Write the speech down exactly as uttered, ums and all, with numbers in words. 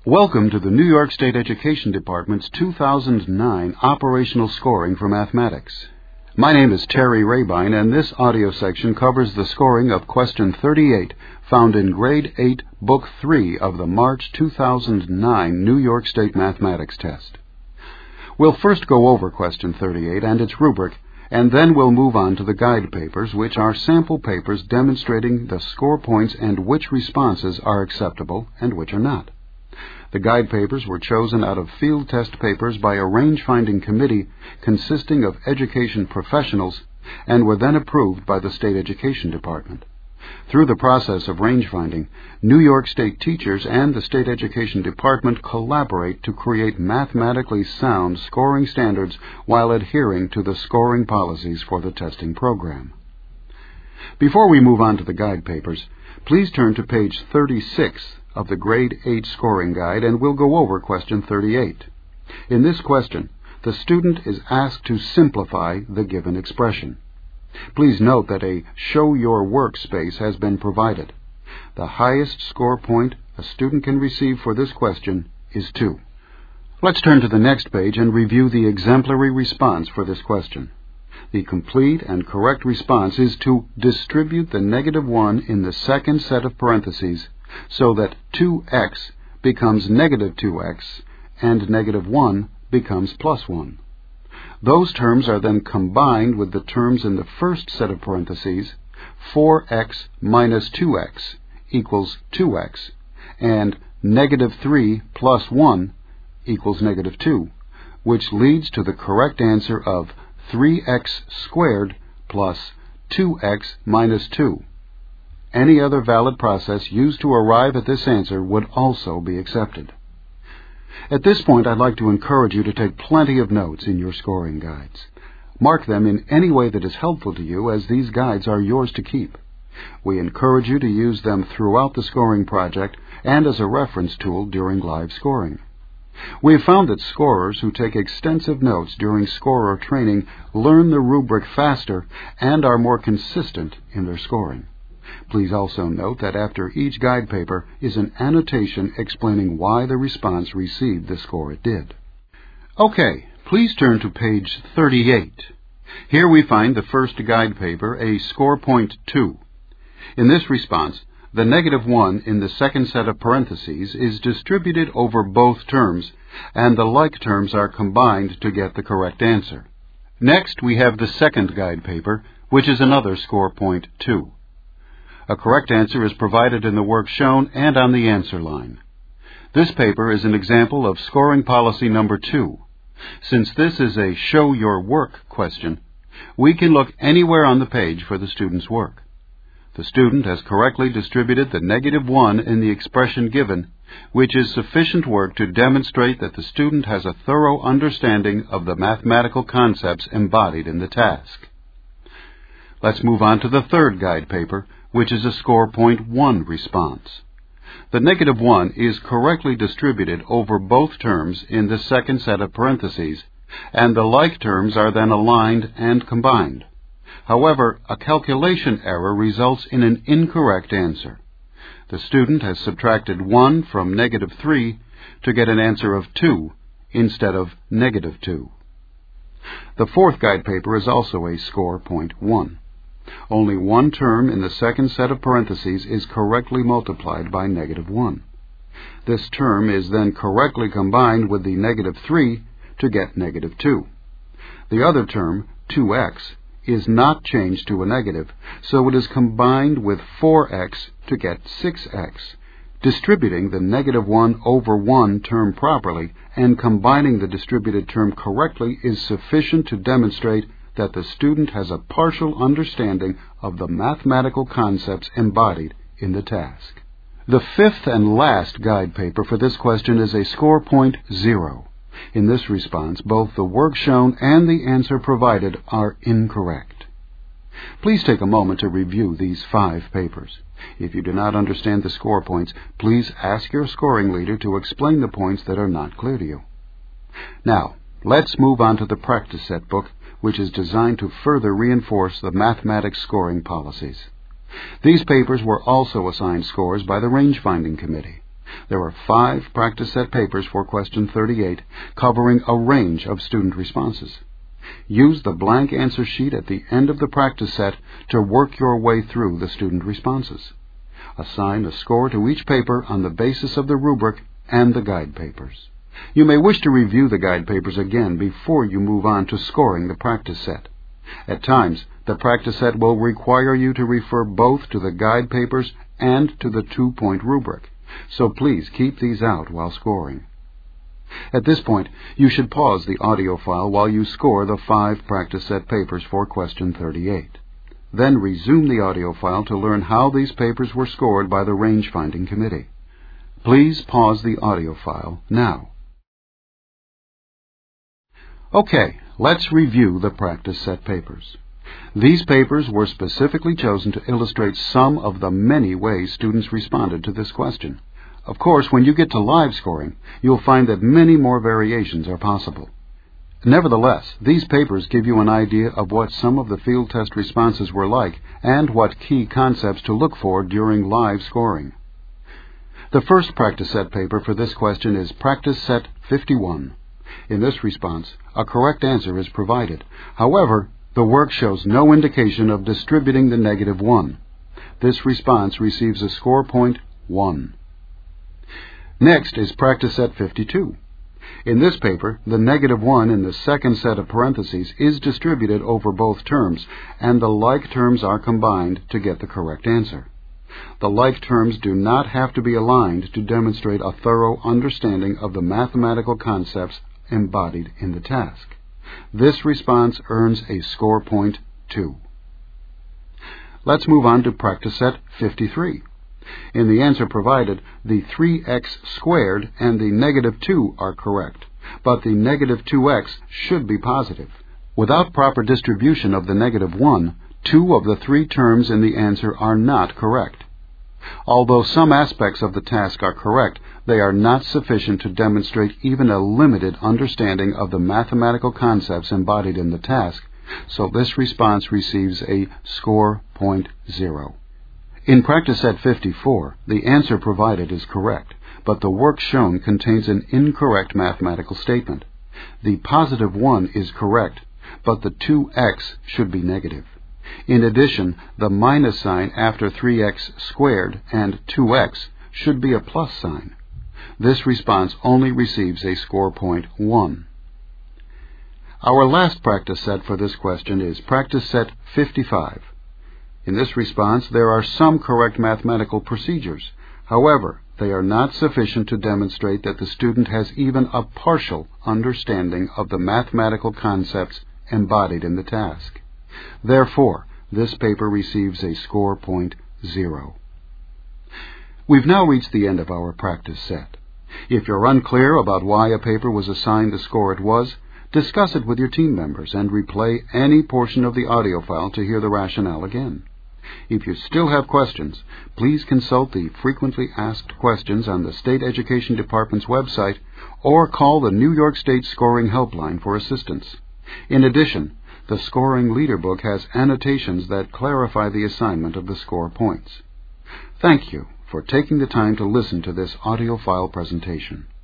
Welcome to the New York State Education Department's two thousand nine Operational Scoring for Mathematics. My name is Terry Rabine, and this audio section covers the scoring of Question thirty-eight, found in Grade eight, Book three of the March two thousand nine New York State Mathematics Test. We'll first go over Question thirty-eight and its rubric, and then we'll move on to the guide papers, which are sample papers demonstrating the score points and which responses are acceptable and which are not. The guide papers were chosen out of field test papers by a range-finding committee consisting of education professionals and were then approved by the State Education Department. Through the process of range-finding, New York State teachers and the State Education Department collaborate to create mathematically sound scoring standards while adhering to the scoring policies for the testing program. Before we move on to the guide papers, please turn to page thirty-six of the Grade eight Scoring Guide, and we'll go over Question thirty-eight. In this question, the student is asked to simplify the given expression. Please note that a Show Your Work space has been provided. The highest score point a student can receive for this question is two. Let's turn to the next page and review the exemplary response for this question. The complete and correct response is to distribute the negative one in the second set of parentheses so that two x becomes negative two x and negative one becomes plus one. Those terms are then combined with the terms in the first set of parentheses, four x minus two x equals two x, and negative three plus one equals negative two, which leads to the correct answer of three x squared plus two x minus two. Any other valid process used to arrive at this answer would also be accepted. At this point, I'd like to encourage you to take plenty of notes in your scoring guides. Mark them in any way that is helpful to you, as these guides are yours to keep. We encourage you to use them throughout the scoring project and as a reference tool during live scoring. We have found that scorers who take extensive notes during scorer training learn the rubric faster and are more consistent in their scoring. Please also note that after each guide paper is an annotation explaining why the response received the score it did. Okay, please turn to page thirty-eight. Here we find the first guide paper, a score point two. In this response, the negative one in the second set of parentheses is distributed over both terms, and the like terms are combined to get the correct answer. Next, we have the second guide paper, which is another score point two. A correct answer is provided in the work shown and on the answer line. This paper is an example of scoring policy number two. Since this is a Show Your Work question, we can look anywhere on the page for the student's work. The student has correctly distributed the negative one in the expression given, which is sufficient work to demonstrate that the student has a thorough understanding of the mathematical concepts embodied in the task. Let's move on to the third guide paper, which is a score point one response. The negative one is correctly distributed over both terms in the second set of parentheses, and the like terms are then aligned and combined. However, a calculation error results in an incorrect answer. The student has subtracted one from negative three to get an answer of two instead of negative two. The fourth guide paper is also a score point one. Only one term in the second set of parentheses is correctly multiplied by negative one. This term is then correctly combined with the negative three to get negative two. The other term, two x, is not changed to a negative, so it is combined with four x to get six x. Distributing the negative one over one term properly and combining the distributed term correctly is sufficient to demonstrate that the student has a partial understanding of the mathematical concepts embodied in the task. The fifth and last guide paper for this question is a score point zero. In this response, both the work shown and the answer provided are incorrect. Please take a moment to review these five papers. If you do not understand the score points, please ask your scoring leader to explain the points that are not clear to you. Now, let's move on to the practice set book, which is designed to further reinforce the mathematics scoring policies. These papers were also assigned scores by the range-finding committee. There are five practice set papers for question thirty-eight, covering a range of student responses. Use the blank answer sheet at the end of the practice set to work your way through the student responses. Assign a score to each paper on the basis of the rubric and the guide papers. You may wish to review the guide papers again before you move on to scoring the practice set. At times, the practice set will require you to refer both to the guide papers and to the two-point rubric, so please keep these out while scoring. At this point, you should pause the audio file while you score the five practice set papers for question thirty-eight. Then resume the audio file to learn how these papers were scored by the range-finding committee. Please pause the audio file now. Okay, let's review the practice set papers. These papers were specifically chosen to illustrate some of the many ways students responded to this question. Of course, when you get to live scoring, you'll find that many more variations are possible. Nevertheless, these papers give you an idea of what some of the field test responses were like and what key concepts to look for during live scoring. The first practice set paper for this question is Practice Set fifty-one. In this response, a correct answer is provided. However, the work shows no indication of distributing the negative one. This response receives a score point one. Next is Practice Set fifty-two. In this paper, the negative one in the second set of parentheses is distributed over both terms, and the like terms are combined to get the correct answer. The like terms do not have to be aligned to demonstrate a thorough understanding of the mathematical concepts embodied in the task. This response earns a score point two. Let's move on to Practice Set fifty-three. In the answer provided, the three x squared and the negative two are correct, but the negative two x should be positive. Without proper distribution of the negative one, two of the three terms in the answer are not correct. Although some aspects of the task are correct, they are not sufficient to demonstrate even a limited understanding of the mathematical concepts embodied in the task, so this response receives a score point zero. In Practice Set fifty-four, the answer provided is correct, but the work shown contains an incorrect mathematical statement. The positive one is correct, but the two x should be negative. In addition, the minus sign after three x squared and two x should be a plus sign. This response only receives a score point one. Our last practice set for this question is Practice Set fifty-five. In this response, there are some correct mathematical procedures. However, they are not sufficient to demonstrate that the student has even a partial understanding of the mathematical concepts embodied in the task. Therefore, this paper receives a score point zero. We've now reached the end of our practice set. If you're unclear about why a paper was assigned the score it was, discuss it with your team members and replay any portion of the audio file to hear the rationale again. If you still have questions, please consult the Frequently Asked Questions on the State Education Department's website or call the New York State Scoring Helpline for assistance. In addition, the Scoring Leader Book has annotations that clarify the assignment of the score points. Thank you for taking the time to listen to this audio file presentation.